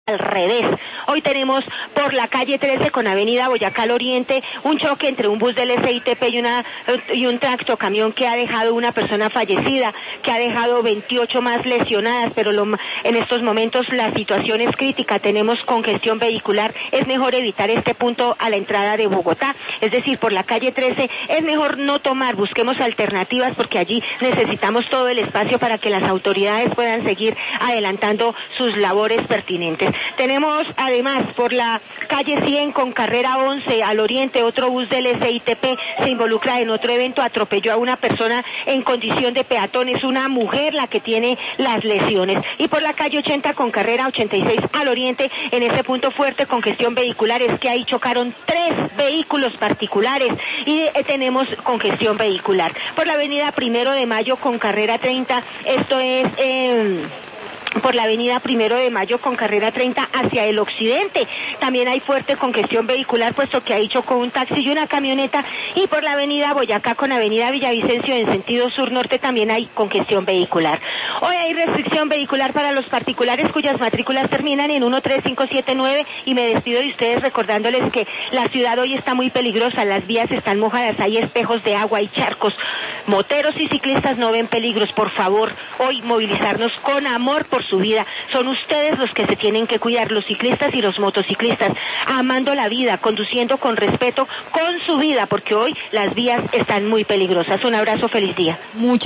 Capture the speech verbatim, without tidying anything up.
al revés. Hoy tenemos por la calle trece con avenida Boyacá al Oriente un choque entre un bus del S I T P y, una, y un tractocamión que ha dejado una persona fallecida, que ha dejado veintiocho más lesionadas, pero lo, en estos momentos la situación es crítica, tenemos congestión vehicular, es mejor evitar este punto a la entrada de Bogotá, es decir, por la calle trece es mejor no tomar, busquemos alternativas porque allí necesitamos todo el espacio para que las autoridades puedan seguir adelantando sus labores pertinentes. Tenemos además por la calle cien con carrera once al oriente otro bus del S I T P se involucra en otro evento, atropelló a una persona en condición de peatón, es una mujer la que tiene las lesiones. Y por la calle ochenta con carrera ochenta y seis al oriente, en ese punto fuerte congestión vehicular, es que ahí chocaron tres vehículos particulares y eh, tenemos congestión vehicular. Por la avenida Primero de Mayo con carrera treinta, esto es... Eh, por la avenida Primero de Mayo con carrera treinta hacia el occidente. También hay fuerte congestión vehicular, puesto que ahí chocó un taxi y una camioneta. Y por la avenida Boyacá con avenida Villavicencio en sentido sur-norte también hay congestión vehicular. Hoy hay restricción vehicular para los particulares cuyas matrículas terminan en uno tres cinco siete nueve y me despido de ustedes recordándoles que la ciudad hoy está muy peligrosa, las vías están mojadas, hay espejos de agua y charcos. Moteros y ciclistas no ven peligros, por favor, hoy movilizarnos con amor por su vida. Son ustedes los que se tienen que cuidar, los ciclistas y los motociclistas, amando la vida, conduciendo con respeto con su vida, porque hoy las vías están muy peligrosas. Un abrazo, feliz día. Muchas